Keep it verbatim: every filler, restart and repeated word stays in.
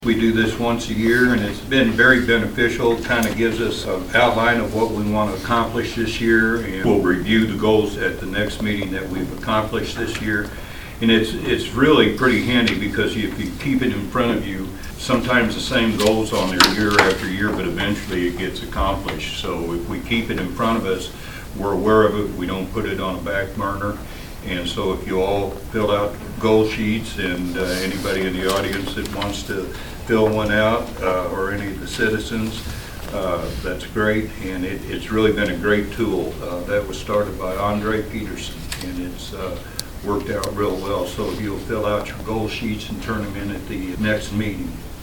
We do this once a year, and it's been very beneficial. It kind of gives us an outline of what we want to accomplish this year, and we'll review the goals at the next meeting that we've accomplished this year. And it's it's really pretty handy because if you keep it in front of you, sometimes the same goals on there year after year, but eventually it gets accomplished. So if we keep it in front of us, we're aware of it. We don't put it on a back burner. And so if you all fill out goal sheets, and uh, anybody in the audience that wants to fill one out, uh, or any of the citizens, uh, that's great. And it, it's really been a great tool. Uh, that was started by Andre Peterson, and it's uh, worked out real well. So if you'll fill out your goal sheets and turn them in at the next meeting.